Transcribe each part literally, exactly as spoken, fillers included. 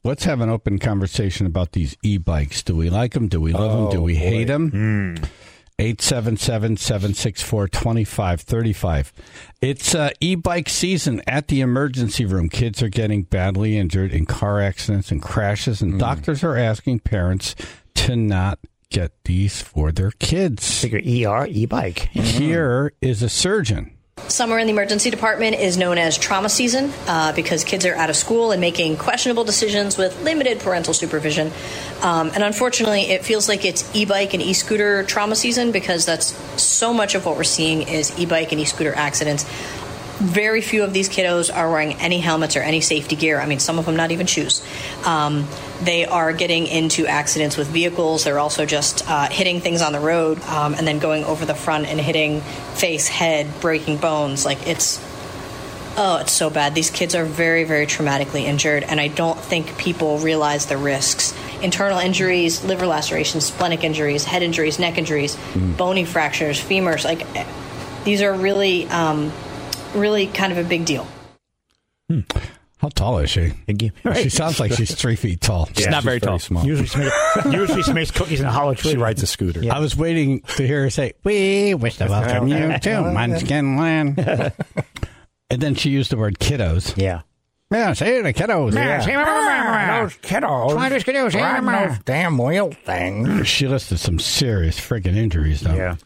let's have an open conversation about these e-bikes. Do we like them? Do we love oh, them? Do we boy. hate them? Mm. eight seven seven, seven six four, two five three five. It's uh, e-bike season at the emergency room. Kids are getting badly injured in car accidents and crashes, and mm. doctors are asking parents to not get these for their kids. Figure E R, e-bike. Mm-hmm. Here is a surgeon. Summer in the emergency department is known as trauma season uh, because kids are out of school and making questionable decisions with limited parental supervision. Um, and unfortunately, it feels like it's e-bike and e-scooter trauma season because that's so much of what we're seeing is e-bike and e-scooter accidents. Very few of these kiddos are wearing any helmets or any safety gear. I mean, some of them not even shoes. Um, they are getting into accidents with vehicles. They're also just uh, hitting things on the road um, and then going over the front and hitting face, head, breaking bones. Like it's, oh, it's so bad. These kids are very, very traumatically injured, and I don't think people realize the risks. Internal injuries, liver lacerations, splenic injuries, head injuries, neck injuries, mm. bony fractures, femurs. Like these are really... Um, really kind of a big deal. Hmm. How tall is she? Right. She sounds like she's three feet tall. She's yeah, not she's very tall. Small. Usually she, makes, usually she makes cookies in a hollow tree. She rides a scooter. Yeah. I was waiting to hear her say, "We wish to welcome you to Munchkin Land." And then she used the word kiddos. Yeah. Yeah, say the kiddos. Yeah. Yeah. Those kiddos. Try those kiddos. Riding those damn wheel things. She listed some serious freaking injuries, though. Yeah.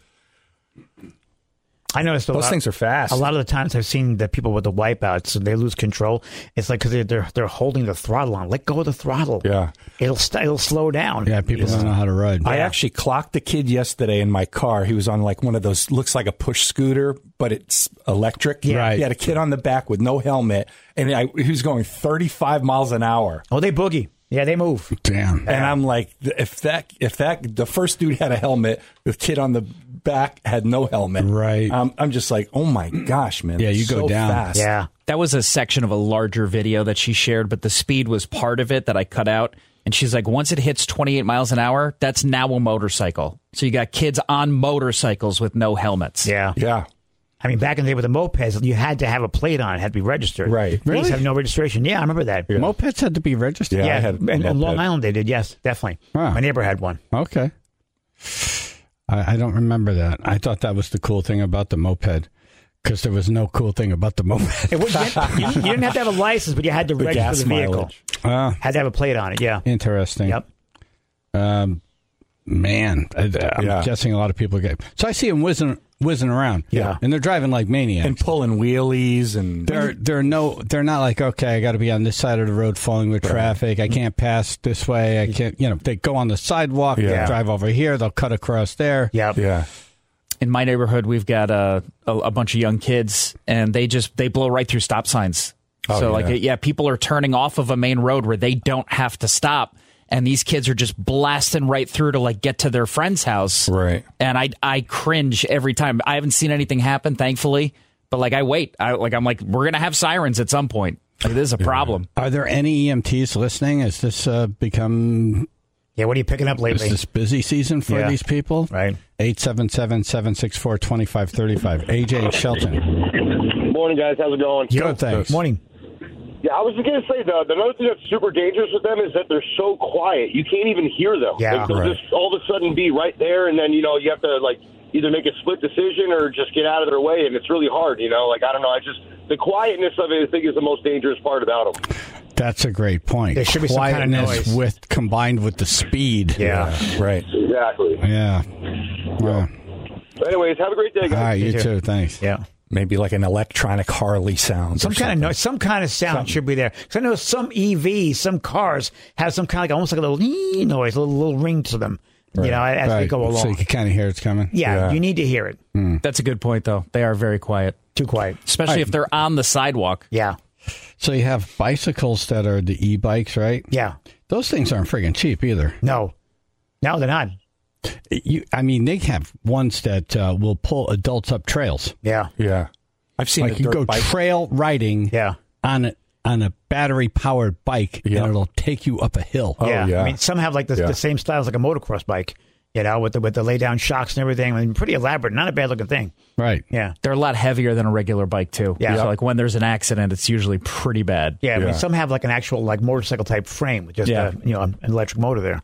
I noticed a those lot, things are fast. A lot of the times I've seen the people with the wipeouts, and they lose control. It's like because they're, they're they're holding the throttle on. Let go of the throttle. Yeah, it'll st- it'll slow down. Yeah, people yeah. don't know how to ride. I yeah. actually clocked a kid yesterday in my car. He was on like one of those looks like a push scooter, but it's electric. Yeah. Right. He had a kid on the back with no helmet, and I, he was going thirty-five miles an hour. Oh, they boogie. Yeah, they move. Damn. And I'm like, if that if that the first dude had a helmet, the kid on the back had no helmet. Right. Um, I'm just like, oh my gosh, man. Yeah, you so go down. Fast. Yeah. That was a section of a larger video that she shared, but the speed was part of it that I cut out. And she's like, once it hits twenty-eight miles an hour, that's now a motorcycle. So you got kids on motorcycles with no helmets. Yeah. Yeah. I mean, back in the day with the mopeds, you had to have a plate on it, had to be registered. Right. These Really? have no registration. Yeah, I remember that. Yeah. Mopeds had to be registered? Yeah, Yeah, I had a and on Long moped. Island they did, yes, definitely. Huh. My neighbor had one. Okay. I, I don't remember that. I thought that was the cool thing about the moped, because there was no cool thing about the moped. It was, you, you didn't have to have a license, but you had to The register gas the vehicle. mileage. Uh, Had to have a plate on it, yeah. interesting. Yep. Um, man, I, I'm Yeah. guessing a lot of people get... So I see them whizzing, whizzing around. Yeah. And they're driving like maniacs. And pulling wheelies and They're they're no they're not like, okay, I got to be on this side of the road falling with traffic. I can't pass this way. I can't, you know, they go on the sidewalk, Yeah. they'll drive over here, they'll cut across there. Yep. yeah. In my neighborhood, we've got uh, a, a bunch of young kids, and they just they blow right through stop signs. Oh, so, yeah. like, yeah, people are turning off of a main road where they don't have to stop, and these kids are just blasting right through to like get to their friend's house. Right. And I I cringe every time. I haven't seen anything happen, thankfully, but like I wait. I like I'm like we're gonna have sirens at some point. Like, this is a problem. Are there any E M Ts listening? Has this uh, become... Yeah, what are you picking up Is lately? this busy season for Yeah. these people? Right. eight seven seven, seven six four, two five three five. A J Shelton. Morning, guys. How's it going? Good, thanks. Morning. Yeah, I was just going to say, the, another thing that's super dangerous with them is that they're so quiet. You can't even hear them. Yeah, like, they'll right. just all of a sudden be right there, and then, you know, you have to, like, either make a split decision or just get out of their way, and it's really hard, you know? Like, I don't know. I just, the quietness of it, I think, is the most dangerous part about them. That's a great point. There should be some kind of Quietness noise. with combined with the speed. Yeah. Right. Exactly. Yeah. Yeah. Anyways, have a great day, guys. All right, you too. too. Thanks. Yeah. Maybe like an electronic Harley sound. Some or kind of something. noise, some kind of sound Something. should be there. Because I know some E Vs, some cars have some kind of like almost like a little ee noise, a little, little ring to them. You know, as they Right. go along. So you can kind of hear it's coming. yeah, Yeah. you need to hear it. That's a good point, though. They are very quiet, Too quiet. especially if they're on the sidewalk. Yeah. So you have bicycles that are the e-bikes, right? Yeah. Those things aren't friggin' cheap either. No. No, they're not. You, I mean, they have ones that uh, will pull adults up trails. Yeah. Yeah. I've seen Like a you dirt go bike. trail riding Yeah. on a, on a battery-powered bike, Yeah. and it'll take you up a hill. Oh, yeah. yeah. I mean, some have like the, Yeah. the same style as like a motocross bike. You know, with the with the lay down shocks and everything. I mean, pretty elaborate. Not a bad looking thing. Right. Yeah. They're a lot heavier than a regular bike, too. Yeah. So, like, when there's an accident, it's usually pretty bad. Yeah. I mean, Yeah. some have like an actual like motorcycle type frame with just Yeah. uh, you know an electric motor there.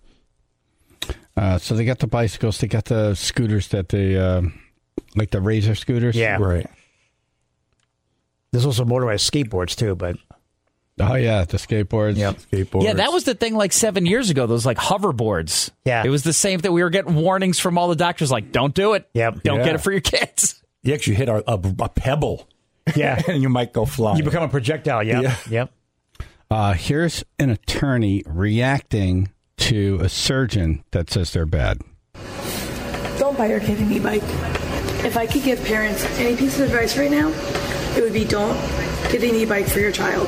Uh, so they got the bicycles. They got the scooters that they, uh, like the Razor scooters. Yeah. Right. There's also motorized skateboards too, but Oh, yeah. The skateboards. Yep. Skateboards. Yeah, that was the thing like seven years ago, those like hoverboards. Yeah. It was the same thing. We were getting warnings from all the doctors like, don't do it. Yep. Don't Yeah. get it for your kids. You actually hit a, a, a pebble, yeah, and you might go flying. you become a projectile. Yep. Yeah. Yep. Uh, here's an attorney reacting to a surgeon that says they're bad. Don't buy your kid an e-bike. If I could give parents any piece of advice right now, it would be don't get an e-bike for your child.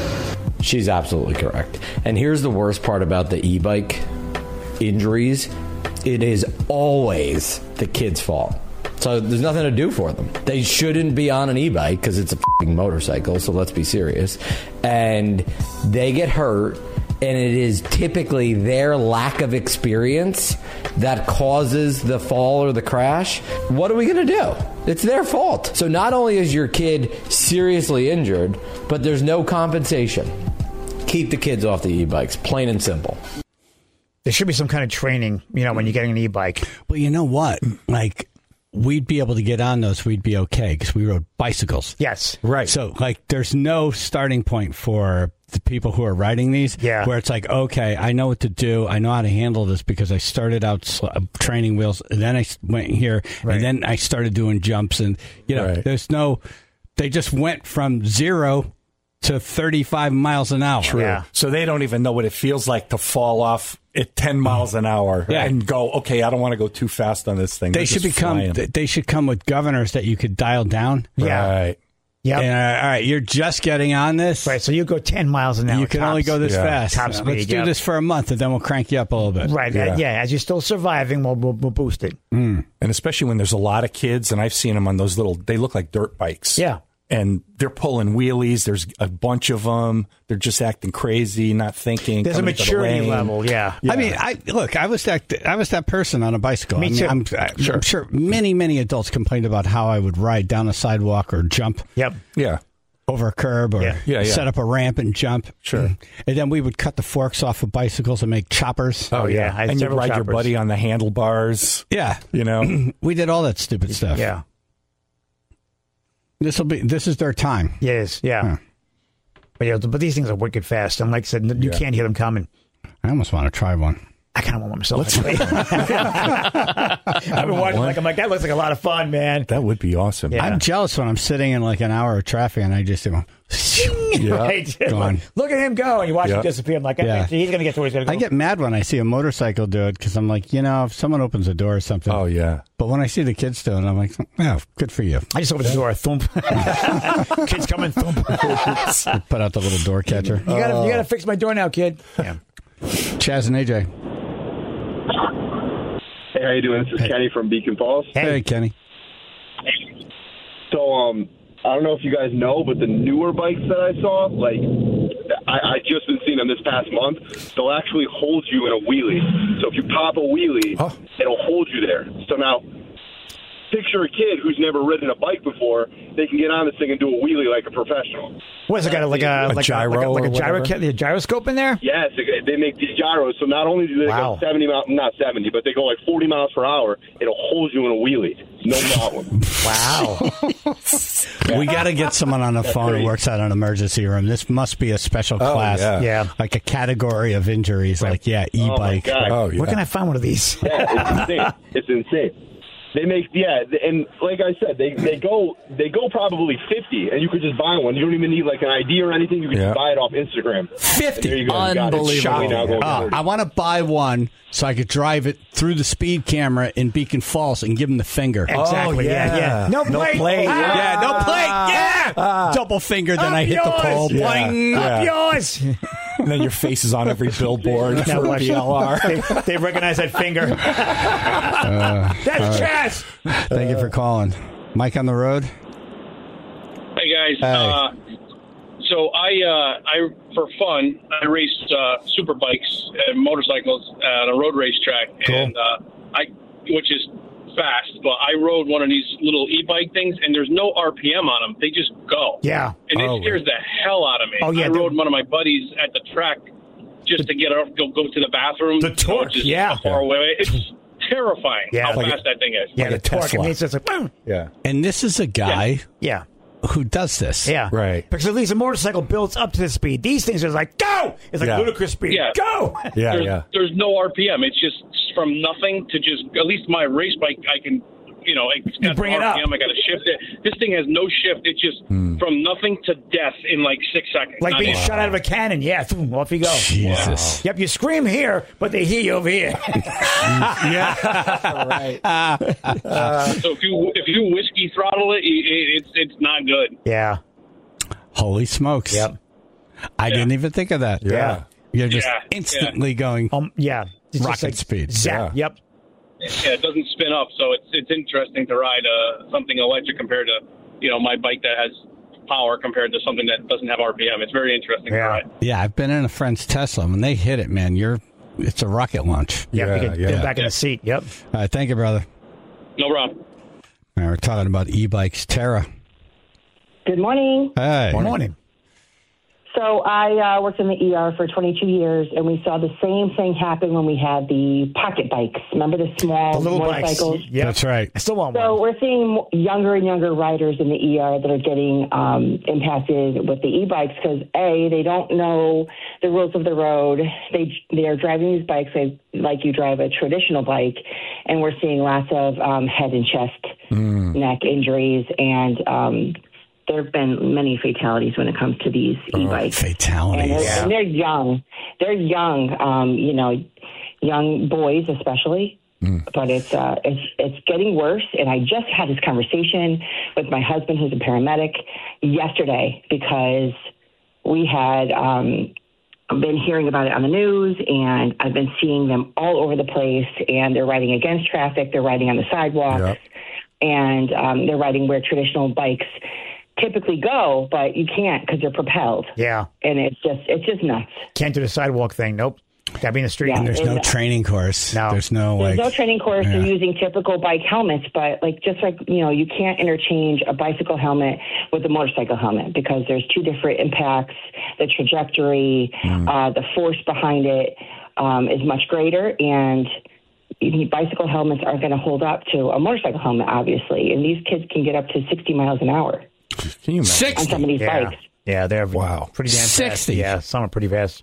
She's absolutely correct. And here's the worst part about the e-bike injuries. It is always the kid's fault. So there's nothing to do for them. They shouldn't be on an e-bike because it's a f***ing motorcycle, so let's be serious. And they get hurt, and it is typically their lack of experience that causes the fall or the crash. What are we going to do? It's their fault. So not only is your kid seriously injured, but there's no compensation. Keep the kids off the e-bikes, plain and simple. There should be some kind of training, you know, when you're getting an e-bike. Well, you know what? Like, we'd be able to get on those. We'd be okay because we rode bicycles. Yes. Right. So, like, there's no starting point for the people who are riding these. Yeah. Where it's like, okay, I know what to do. I know how to handle this because I started out sl- training wheels, and then I s- went here, Right. and then I started doing jumps, and you know, Right. there's no. They just went from zero to thirty-five miles an hour. True. Yeah. So they don't even know what it feels like to fall off at ten miles an hour Yeah. and go, okay, I don't want to go too fast on this thing. They They're should just become. flying. th- They should come with governors that you could dial down. Yeah. Right. Yep. And, uh, all right, you're just getting on this. Right. So you go ten miles an hour. You can tops. only go this Yeah. fast. Top Uh, speed, Let's do yep. this for a month, and then we'll crank you up a little bit. Right. Yeah. Yeah. yeah. As you're still surviving, we'll, we'll, we'll boost it. And especially when there's a lot of kids, and I've seen them on those little, they look like dirt bikes. Yeah. And they're pulling wheelies. There's a bunch of them. They're just acting crazy, not thinking. There's a coming into the maturity lane. level. Yeah. I mean, I look. I was that. I was that person on a bicycle. Me I mean, too. I'm, I, I'm sure many, many adults complained about how I would ride down a sidewalk or jump Yep. Yeah. over a curb or Yeah. Yeah, yeah. set up a ramp and jump. Sure. And then we would cut the forks off of bicycles and make choppers. Oh, yeah. I had And you several ride your choppers. buddy on the handlebars. Yeah, You know? we did all that stupid stuff. Yeah. This will be. This is their time. Yes. Yeah. Huh. But yeah, but these things are wicked fast. And like I said, you Yeah. can't hear them coming. I almost want to try one. I kind of want one myself. Actually. I've been watching. Like I'm like that looks like a lot of fun, man. That would be awesome. Yeah. I'm jealous when I'm sitting in like an hour of traffic and I just go. Yeah. Right? Gone. Look at him go, and you watch Yeah. him disappear. I'm like, Yeah. he's going to get to where he's going to go. I get mad when I see a motorcycle do it because I'm like, you know, if someone opens a door or something. Oh, yeah. But when I see the kids doing it, I'm like, oh, good for you. I just opened the door. Thump. Kids coming. Thump. you Put out the little door catcher. gotta, you gotta fix my door now, kid. Yeah. Chaz and A J. Hey, how you doing? This is Hey. Kenny from Beacon Falls. Hey, Kenny. So, um, I don't know if you guys know, but the newer bikes that I saw, like, I, I just been seeing them this past month. They'll actually hold you in a wheelie. So if you pop a wheelie, Oh. it'll hold you there. So now, picture a kid who's never ridden a bike before. They can get on this thing and do a wheelie like a professional. What is it got? A, like a, A like gyro a, like a, like or a gyro, whatever? ca- a gyroscope in there? Yes, they- they make these gyros. So not only do they Wow. go seventy miles, not seventy, but they go like forty miles per hour. It'll hold you in a wheelie, no problem. Wow. We got to get someone on the phone who crazy. works at an emergency room. This must be a special Oh, class. yeah. Yeah. Like a category of injuries. Like, yeah, Oh my e-bike. God. Oh, yeah. Where can I find one of these? Yeah, it's insane. It's insane. They make yeah, and like I said, they, they go they go probably fifty, and you could just buy one. You don't even need like an I D or anything. You can Yeah. just buy it off Instagram. fifty. There you go. You got it. Unbelievable. Shocking now going Ah, forward. I want to buy one so I could drive it through the speed camera in Beacon Falls and give them the finger. Exactly. yeah. yeah. yeah. No No plate. plate. Ah! Yeah, no plate. Yeah. Double finger, then Up I hit the yours. pole. Yeah. Boing. Up Yeah. yours. And then your face is on every billboard Now for watch. B L R. They, they recognize that finger. That's Chaz. Thank you for calling. Mike on the road. Hey guys, Hey. uh, so I, uh, I for fun, I raced uh, super bikes and motorcycles at a road racetrack, Cool. and uh, I, which is fast, but I rode one of these little e-bike things, and there's no R P M on them. They just go. Yeah. And it Oh, scares the hell out of me. Oh, yeah, I the- rode one of my buddies at the track just to get off, go, go to the bathroom. The you know, torque, just yeah. far away. It's terrifying Yeah. how Like fast that thing is. Yeah, Like the a torque. Tesla. I mean, it's just like, boom. Yeah. And this is a guy Yeah. who does this. Yeah. Right. Because at least a motorcycle builds up to the speed. These things are like, go! It's like Yeah. ludicrous speed. Yeah. Go! Yeah, there's, yeah. there's no R P M. It's just from nothing to just, at least my race bike, I can, you know, it's got bring it R P M. up. I got to shift it. This thing has no shift. It's just from nothing to death in like six seconds. Like Not being even. shot out of a cannon. Yeah, boom, off you go. Jesus. Yep, you scream here, but they hear you over here. So if you if you whiskey throttle it, it it's it's not good. Yeah. Holy smokes. Yep. I didn't even think of that. Yeah. You're just Yeah, instantly going. Um. Yeah. It's just Rocket like speed. Zap. Yep. Yeah, it doesn't spin up, so it's it's interesting to ride uh, something electric compared to you know my bike that has power compared to something that doesn't have R P M. It's very interesting to Yeah. ride. Yeah, I've been in a friend's Tesla. When they hit it, man, you're it's a rocket launch. Yep. Yeah, you get yeah. get back in the seat. Yep. All right, thank you, brother. No problem. All right, we're talking about e-bikes. Tara. Good morning. Hey. Good morning. So I uh, worked in the E R for twenty-two years, and we saw the same thing happen when we had the pocket bikes. Remember the small The little bikes. motorcycles? Yep. That's right. I still want So one. we're seeing younger and younger riders in the E R that are getting um, impacted with the e-bikes because A, they don't know the rules of the road. They they are driving these bikes like, like you drive a traditional bike, and we're seeing lots of um, head and chest, neck injuries, and um, there have been many fatalities when it comes to these e-bikes. And Fatalities. they're, and they're young. They're young, um, you know, young boys especially. But it's uh, it's it's getting worse. And I just had this conversation with my husband, who's a paramedic, yesterday because we had um, been hearing about it on the news, and I've been seeing them all over the place. And they're riding against traffic. They're riding on the sidewalks, Yep. and um, they're riding where traditional bikes typically go, but you can't because they're propelled. Yeah. And it's just it's just nuts. Can't do the sidewalk thing. Nope. Gotta be in the street. Yeah. There's no And- training course. No. There's no There's like. no training course. yeah. They're using typical bike helmets, but like just like you know, you can't interchange a bicycle helmet with a motorcycle helmet because there's two different impacts. The trajectory, uh, the force behind it um, is much greater, and the bicycle helmets aren't going to hold up to a motorcycle helmet, obviously. And these kids can get up to sixty miles an hour Can you imagine? on sixty. some of these Yeah. bikes. Yeah, they're Wow. pretty damn fast. sixty. Yeah, some are pretty fast.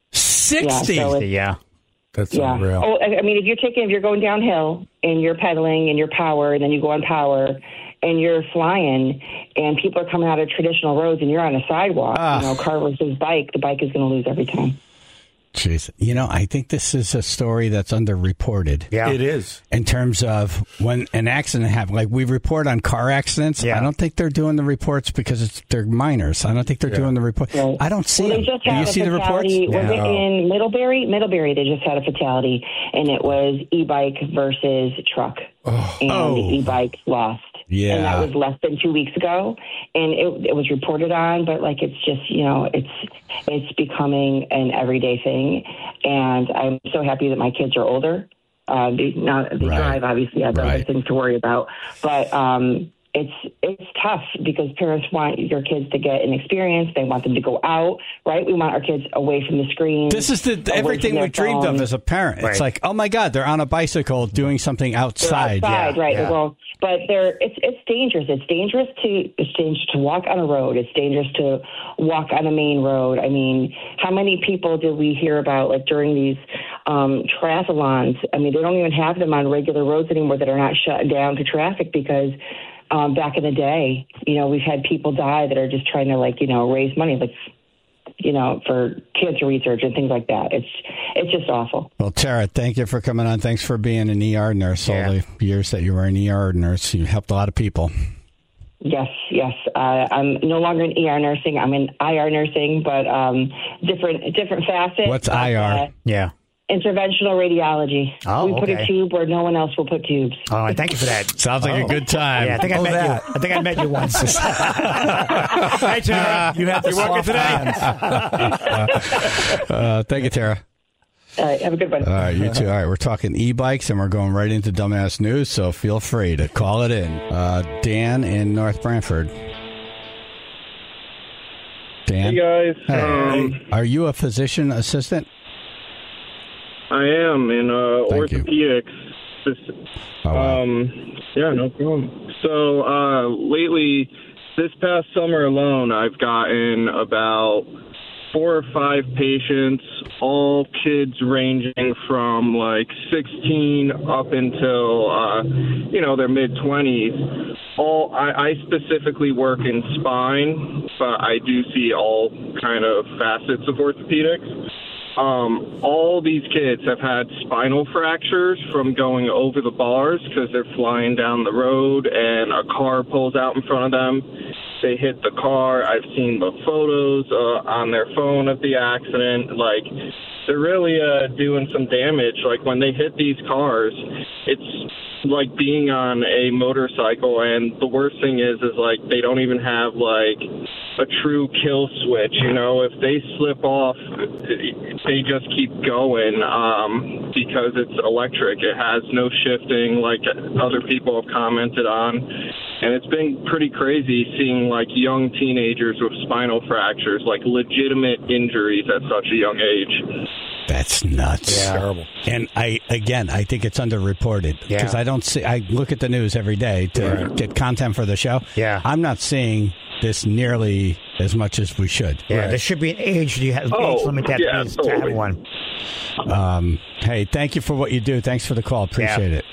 sixty. Yeah, so it's- Yeah. That's Yeah. unreal. Oh, I I mean, if you're taking, if you're going downhill and you're pedaling and you're power, and then you go on power and you're flying, and people are coming out of traditional roads and you're on a sidewalk, Ah. you know, car versus bike, the bike is going to lose every time. Jeez. You know, I think this is a story that's underreported. Yeah. It is. In terms of when an accident happens, like we report on car accidents, Yeah. I don't think they're doing the reports because it's they're minors. I don't think they're doing the report. Right. I don't see Well, them. they just Do had you a see the reports? fatality. Was No. it in Middlebury? Middlebury, they just had a fatality, and it was e-bike versus truck, and Oh. the e-bike lost. Yeah. And that was less than two weeks ago, and it, it was reported on. But like, it's just you know, it's it's becoming an everyday thing, and I'm so happy that my kids are older. Uh, they, now they Right. drive, obviously, I have other Right. things to worry about, but um, it's it's tough because parents want your kids to get an experience. They want them to go out, right? We want our kids away from the screen. This is the away everything from their we dreamed phone. of as a parent. It's Right. like, oh my God, they're on a bicycle doing something They're outside. outside, yeah. right? yeah. Well, but they're it's it's dangerous. It's dangerous to it's dangerous to walk on a road. It's dangerous to walk on a main road. I mean, how many people did we hear about like during these um, triathlons? I mean, they don't even have them on regular roads anymore that are not shut down to traffic because. Um, back in the day, you know, we've had people die that are just trying to, like, you know, raise money, like, you know, for cancer research and things like that. It's it's just awful. Well, Tara, thank you for coming on. Thanks for being an E R nurse Yeah. all the years that you were an E R nurse. You helped a lot of people. Yes, yes. Uh, I'm no longer in E R nursing. I'm in I R nursing, but um, different different facets. What's But, I R? Uh, Yeah. interventional radiology. Oh, we put okay. a tube where no one else will put tubes. Oh, I thank you for that. Sounds like a good time. Yeah, I think I Oh, met that. you. I think I met you once. Hi, Tara. You have the You working soft today? hands. Uh, thank you, Tara. All right, have a good one. All right, you too. All right, we're talking e-bikes, and we're going right into dumbass news, so feel free to call it in. Uh, Dan in North Branford. Dan? Hey, guys. Hey. Um, Are you a physician assistant? I am in uh, Thank you. orthopedics. Oh, wow. Um, yeah, no problem. So uh, lately, this past summer alone, I've gotten about four or five patients, all kids ranging from like sixteen up until, uh, you know, their mid-twenties. All I, I specifically work in spine, but I do see all kind of facets of orthopedics. Um, all these kids have had spinal fractures from going over the bars because they're flying down the road and a car pulls out in front of them. They hit the car. I've seen the photos uh, on their phone of the accident. Like, they're really uh, doing some damage. Like, when they hit these cars, it's like being on a motorcycle, and the worst thing is is like they don't even have like a true kill switch. You know, if they slip off, they just keep going um because it's electric. It has no shifting, like other people have commented on, and it's been pretty crazy seeing like young teenagers with spinal fractures, like legitimate injuries at such a young age. That's nuts. Yeah. Terrible. And I, again, I think it's underreported because Yeah. I don't see. I look at the news every day to Right. get content for the show. Yeah. I'm not seeing this nearly as much as we should. Yeah, there should be an age. You have Oh, age limit that yeah, is to have totally. one. Um, hey, thank you for what you do. Thanks for the call. Appreciate it.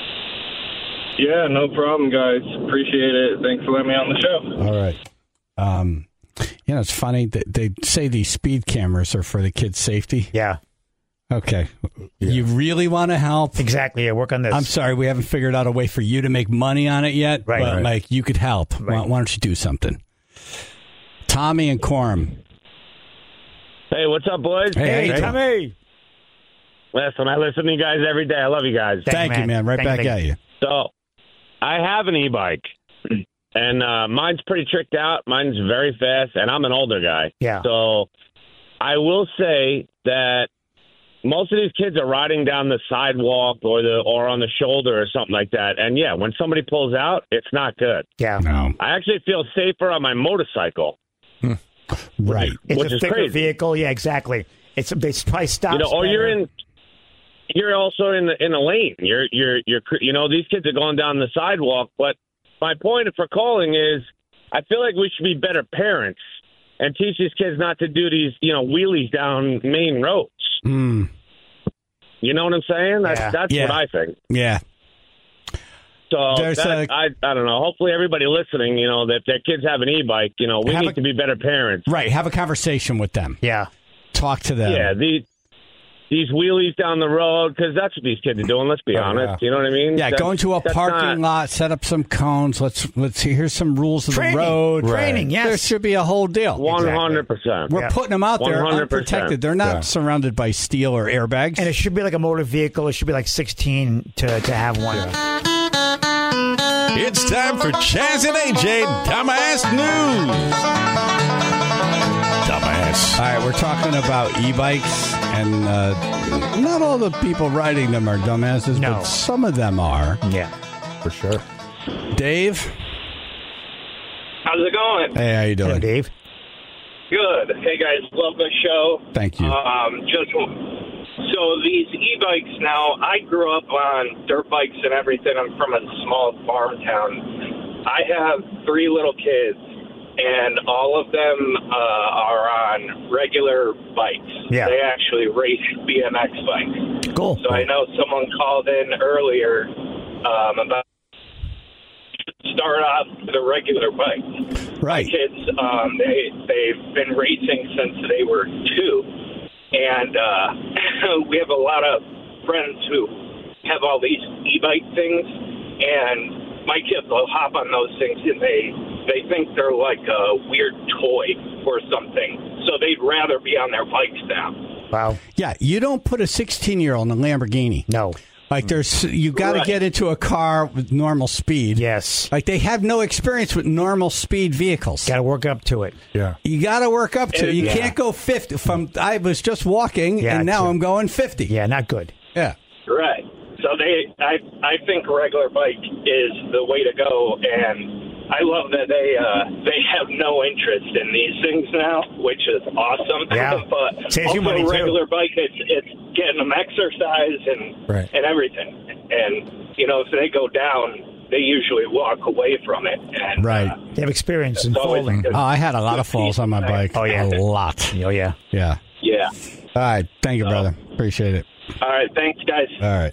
Yeah, no problem, guys. Appreciate it. Thanks for letting me on the show. All right. Um, you know, it's funny that they say these speed cameras are for the kids' safety. Yeah, Okay. You really want to help? exactly. Yeah, work on this. I'm sorry, we haven't figured out a way for you to make money on it yet. Right. But, Right. like, you could help. Why, Right. why don't you do something? Tommy and Quorum. Hey, what's up, boys? Hey, hey, Tommy. Listen, I listen to you guys every day. I love you guys. Thank you, man. Right Thank you, back thank at you. So, I have an e-bike, and uh, mine's pretty tricked out. Mine's very fast, and I'm an older guy. Yeah. So, I will say that most of these kids are riding down the sidewalk or the or on the shoulder or something like that. And yeah, when somebody pulls out, it's not good. Yeah. No. I actually feel safer on my motorcycle. Right. It's Which a is thicker crazy. vehicle. Yeah, exactly. It's they probably stop. You know, or you're in. You're also in the in a lane. You're you're you're you know these kids are going down the sidewalk. But my point for calling is, I feel like we should be better parents and teach these kids not to do these you know wheelies down main roads. Mm. You know what I'm saying? That's Yeah. that's Yeah. what I think. Yeah. So There's that, a- I I don't know. Hopefully everybody listening, you know, that if their kids have an e-bike, you know, we Have need a- to be better parents. Right. Have a conversation with them. Yeah. Talk to them. Yeah, these these wheelies down the road, because that's what these kids are doing. Let's be Oh, honest. yeah. You know what I mean? Yeah, That's- go into a that's parking not- lot, set up some cones. Let's let's see. Here's some rules of Training. the road. Training, yes. There should be a whole deal. One hundred percent. We're Yeah. putting them out there one hundred percent. unprotected. They're not Yeah. surrounded by steel or airbags. And it should be like a motor vehicle. It should be like sixteen to, to have one. It's time for Chaz and A J Dumbass News. Dumbass. All right, we're talking about e-bikes, and uh, not all the people riding them are dumbasses, No. but some of them are. Yeah. For sure. Dave, How's it going? hey, how you Hey, doing? Dave. Good. Hey guys, love the show. Thank you. Um, just so these e-bikes now. I grew up on dirt bikes and everything. I'm from a small farm town. I have three little kids, and all of them uh, are on regular bikes. Yeah. They actually race B M X bikes. Cool. So I know someone called in earlier um, about start off with a regular bike. Right. Kids, um, they they've been racing since they were two, and uh, we have a lot of friends who have all these e-bike things, and my kids will hop on those things, and they they think they're like a weird toy or something, so they'd rather be on their bikes now. Wow. Yeah, you don't put a sixteen-year-old in a Lamborghini. No. Like there's, you got to Right. get into a car with normal speed. Yes. Like they have no experience with normal speed vehicles. Got to work up to it. Yeah. You got to work up to it. You Yeah. can't go fifty. From I was just walking, Yeah, and now true. I'm going fifty. Yeah, not good. Yeah. Right. So they, I, I think regular bike is the way to go, and I love that they, uh, they have no interest in these things now, which is awesome. Yeah. But Saves you also money, too. regular bike, it's it's getting them exercise and Right. and everything. And you know, if they go down, they usually walk away from it. And, Right. Uh, They have experience in It's always folding. good. Oh, I had a lot of falls on my bike. Oh, yeah. A lot. Oh, yeah. Yeah. yeah. All right. Thank you, brother. Appreciate it. All right. Thanks, guys. All right.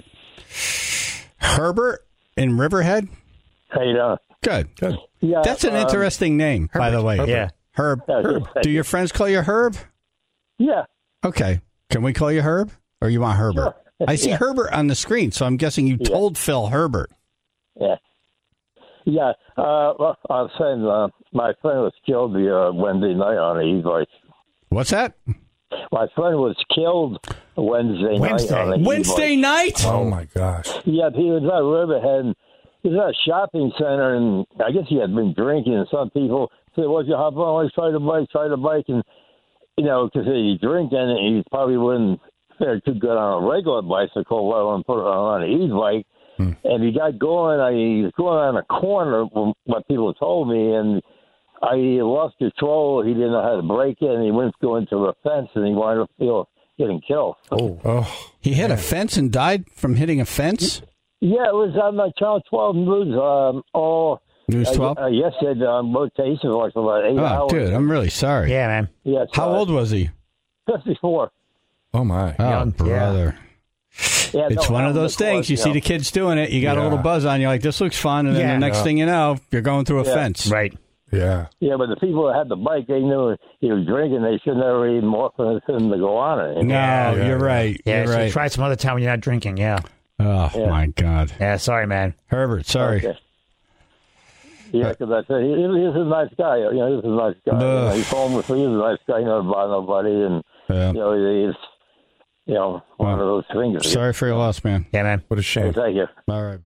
Herbert in Riverhead? How you doing? Good. Good. Yeah, That's an um, interesting name, by the way. Yeah. Herb. Yeah, Herb. thank Do you. your friends call you Herb? Yeah. Okay. Can we call you Herb? Or you want Herbert? Sure. I see Yeah. Herbert on the screen, so I'm guessing you Yeah. told Phil Herbert. Yeah. Yeah. Uh, well, I was saying, uh, my friend was killed the uh, Wednesday night on an e-bike. What's that? My friend was killed Wednesday, Wednesday. night on an Wednesday e-bike. night? Oh my gosh. Yeah, he was at Riverhead. And he was at a shopping center, and I guess he had been drinking. And some people said, "Well, you hop on, let's try the bike, try the bike." And you know, because he's drinking, and he probably wouldn't fare too good on a regular bicycle, let alone put it on an e-bike. Hmm. And he got going. I, he was going on a corner, from what people told me, and I he lost control. He didn't know how to brake it, and he went to go into a fence, and he wound up you know, getting killed. Oh. Oh. He hit a fence and died from hitting a fence? Yeah, it was on my Channel twelve News. Um, all News twelve? Uh, uh, yesterday on rotation for like about eight Oh, hours. dude, I'm really sorry. Yeah, man. Yeah, How old was he? fifty-four. Oh my. Oh, Young, brother. Yeah, It's no, one of I'm those the things. course, You see know. the kids doing it. You got a Yeah. little buzz on. You're like, this looks fun. And then Yeah. the next Yeah. thing you know, you're going through a Yeah. fence. Right. Yeah. Yeah, but the people that had the bike, they knew he was drinking. They should never even offer him to go on it. No, Yeah, you're yeah. right. Yeah, you're so right. try some other time when you're not drinking. Yeah. Oh, Yeah. my God. Yeah, sorry, man. Herbert, sorry. Okay. Yeah, because I said he, he was a nice guy. You know, he was a nice guy. You know, Ugh. he's homeless. He was a nice guy. He never bothered nobody, and Yeah. you know, he's you know one Well, of those things. Sorry for your loss, man. Yeah, man. What a shame. Thank you. All right.